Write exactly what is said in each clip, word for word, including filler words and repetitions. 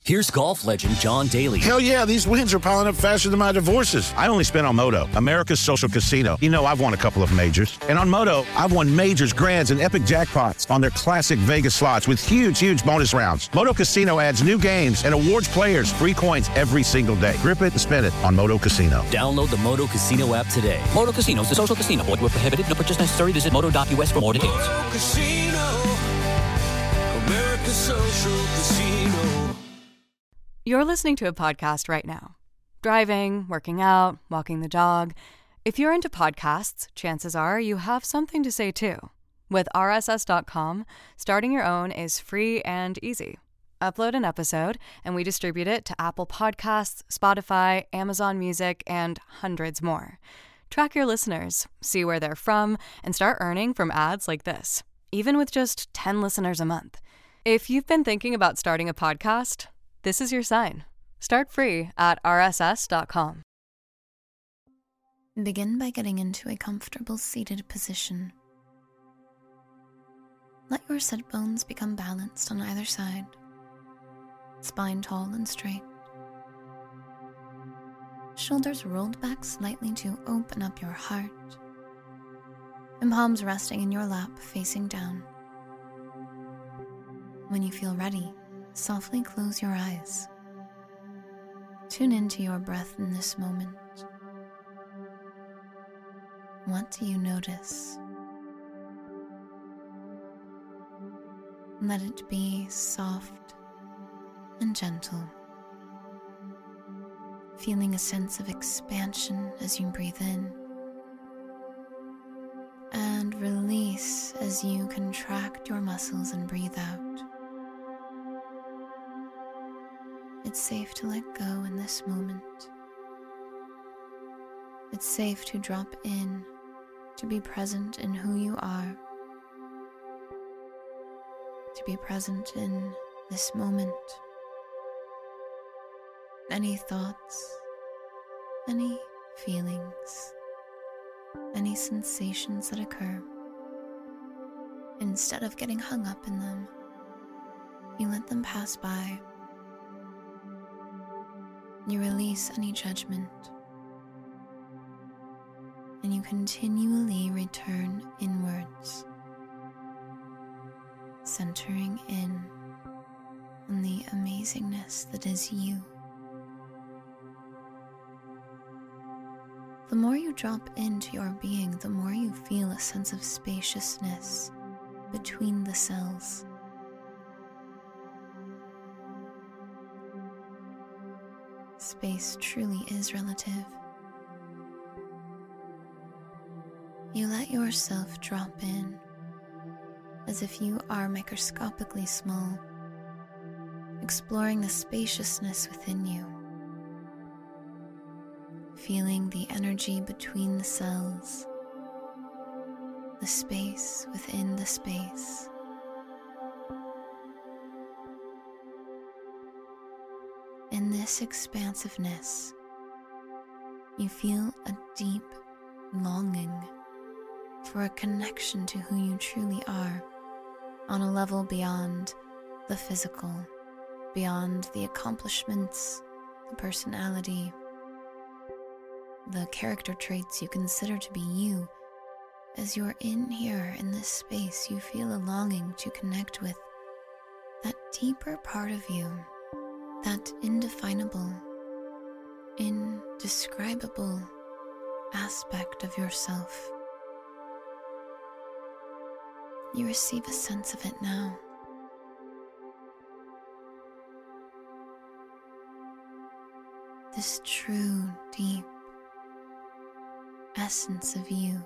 Here's golf legend John Daly. Hell yeah, these wins are piling up faster than my divorces. I only spent on Moto, America's social casino. You know, I've won a couple of majors. And on Moto, I've won majors, grands, and epic jackpots on their classic Vegas slots with huge, huge bonus rounds. Moto Casino adds new games and awards players free coins every single day. Grip it and spin it on Moto Casino. Download the Moto Casino app today. Moto Casino is the social casino. Void where prohibited. No purchase necessary. Visit moto dot u s for more details. Moto Casino, America's social casino. You're listening to a podcast right now. Driving, working out, walking the dog. If you're into podcasts, chances are you have something to say too. With R S S dot com, starting your own is free and easy. Upload an episode, and we distribute it to Apple Podcasts, Spotify, Amazon Music, and hundreds more. Track your listeners, see where they're from, and start earning from ads like this, even with just ten listeners a month. If you've been thinking about starting a podcast, this is your sign. Start free at R S S dot com. Begin by getting into a comfortable seated position. Let your sit bones become balanced on either side, spine tall and straight. Shoulders rolled back slightly to open up your heart, and palms resting in your lap facing down. When you feel ready, softly close your eyes. Tune into your breath in this moment. What do you notice? Let it be soft and gentle, feeling a sense of expansion as you breathe in, and release as you contract your muscles and breathe out. It's safe to let go in this moment. It's safe to drop in, to be present in who you are, to be present in this moment. Any thoughts, any feelings, any sensations that occur, instead of getting hung up in them, you let them pass by. You release any judgment, and you continually return inwards, centering in on the amazingness that is you. The more you drop into your being, the more you feel a sense of spaciousness between the cells. Space truly is relative. You let yourself drop in as if you are microscopically small, exploring the spaciousness within you, feeling the energy between the cells, the space within the space. In this expansiveness, you feel a deep longing for a connection to who you truly are on a level beyond the physical, beyond the accomplishments, the personality, the character traits you consider to be you. As you're in here in this space, you feel a longing to connect with that deeper part of you, that indefinable, indescribable aspect of yourself. You receive a sense of it now. This true, deep essence of you.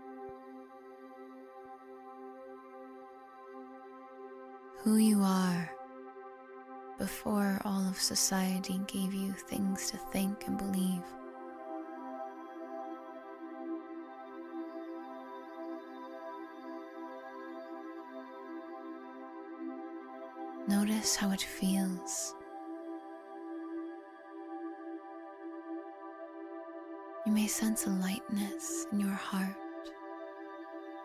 Who you are before all of society gave you things to think and believe. Notice how it feels. You may sense a lightness in your heart,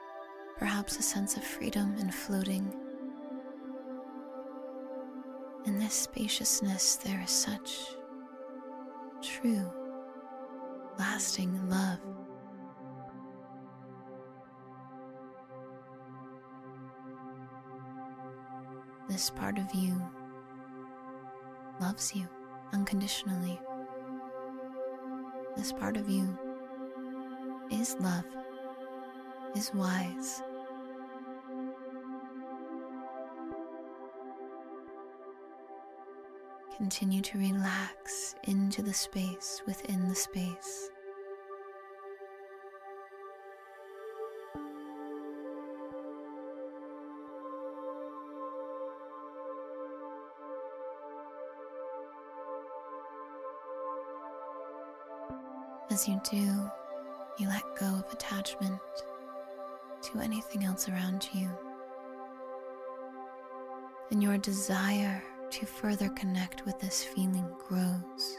perhaps a sense of freedom and floating. And In this spaciousness, there is such true, lasting love. This part of you loves you unconditionally. This part of you is love, is wise. Continue to relax into the space within the space. As you do, you let go of attachment to anything else around you, and your desire to further connect with this feeling grows.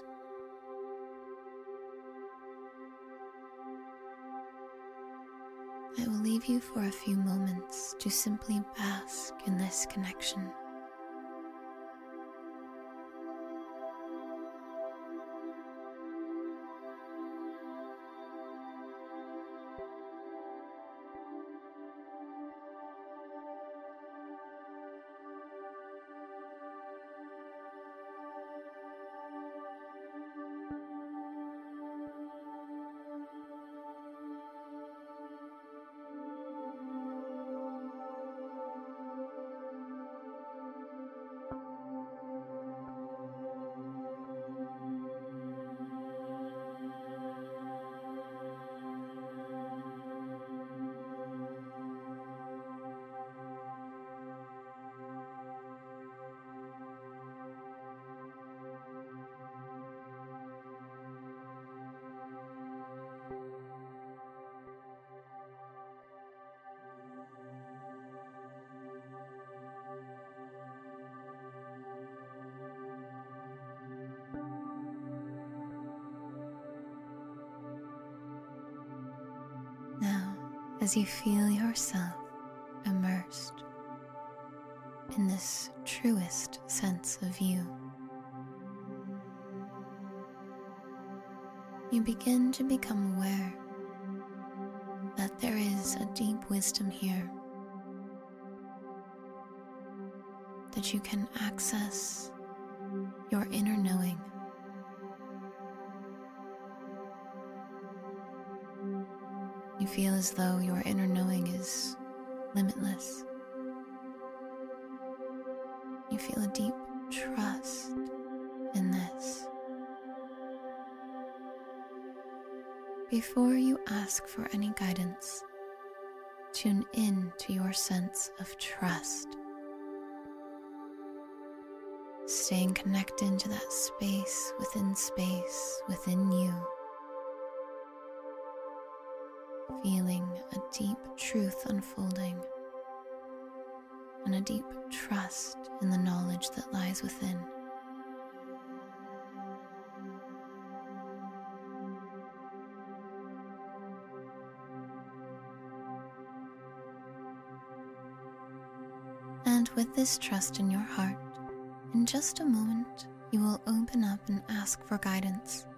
I will leave you for a few moments to simply bask in this connection. As you feel yourself immersed in this truest sense of you, you begin to become aware that there is a deep wisdom here that you can access your inner knowing. You feel as though your inner knowing is limitless. You feel a deep trust in this. Before you ask for any guidance, tune in to your sense of trust. Staying connected to that space within space within you. Feeling a deep truth unfolding and a deep trust in the knowledge that lies within. And with this trust in your heart, in just a moment, you will open up and ask for guidance.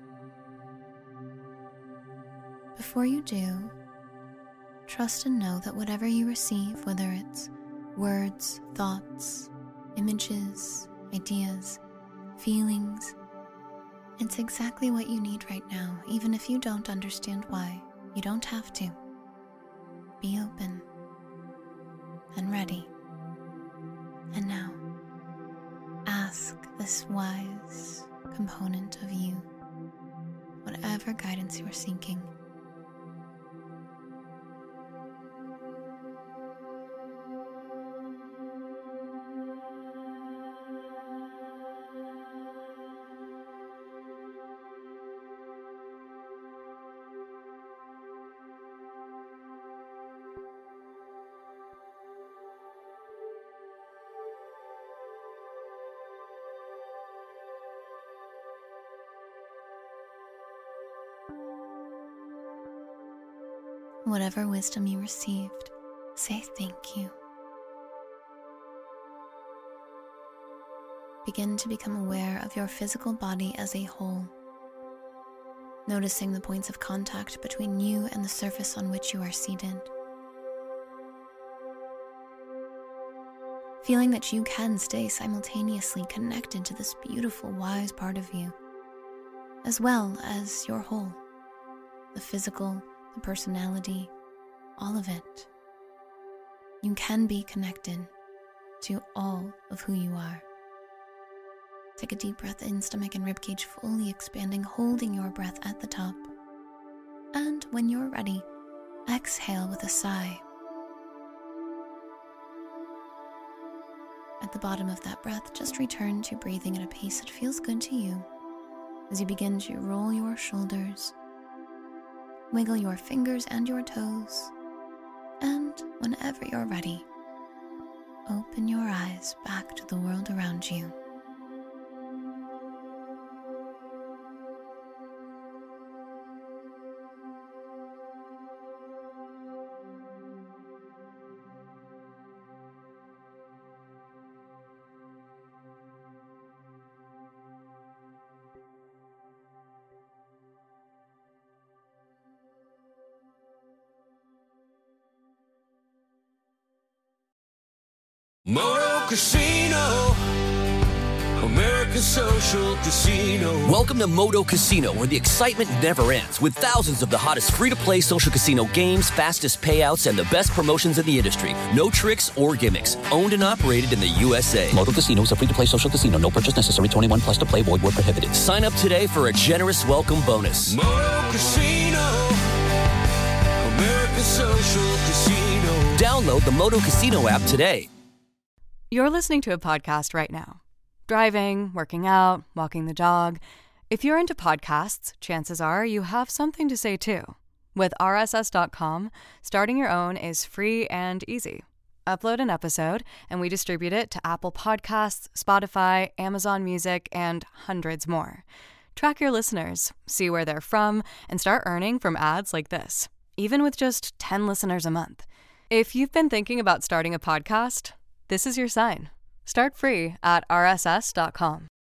Before you do, trust and know that whatever you receive, whether it's words, thoughts, images, ideas, feelings, it's exactly what you need right now, even if you don't understand why. You don't have to. Be open and ready. And now, ask this wise component of you, whatever guidance you are seeking. Whatever wisdom you received, say thank you. begin to become aware of your physical body as a whole, noticing the points of contact between you and the surface on which you are seated. Feeling that you can stay simultaneously connected to this beautiful, wise part of you, as well as your whole, the physical, the personality, all of it. You can be connected to all of who you are. Take a deep breath in, stomach and ribcage fully expanding, holding your breath at the top. And when you're ready, exhale with a sigh. At the bottom of that breath, just return to breathing at a pace that feels good to you as you begin to roll your shoulders, wiggle your fingers and your toes, and whenever you're ready, open your eyes back to the world around you. Moto Casino, America's social casino. Welcome to Moto Casino, where the excitement never ends, with thousands of the hottest free-to-play social casino games, fastest payouts, and the best promotions in the industry. No tricks or gimmicks. Owned and operated in the U S A. Moto Casino is a free-to-play social casino. No purchase necessary. twenty-one plus to play. Void where prohibited. Sign up today for a generous welcome bonus. Moto Casino, America's social casino. Download the Moto Casino app today. You're listening to a podcast right now. Driving, working out, walking the dog. If you're into podcasts, chances are you have something to say too. With R S S dot com, starting your own is free and easy. Upload an episode, and we distribute it to Apple Podcasts, Spotify, Amazon Music, and hundreds more. Track your listeners, see where they're from, and start earning from ads like this, even with just ten listeners a month. If you've been thinking about starting a podcast, this is your sign. Start free at R S S dot com.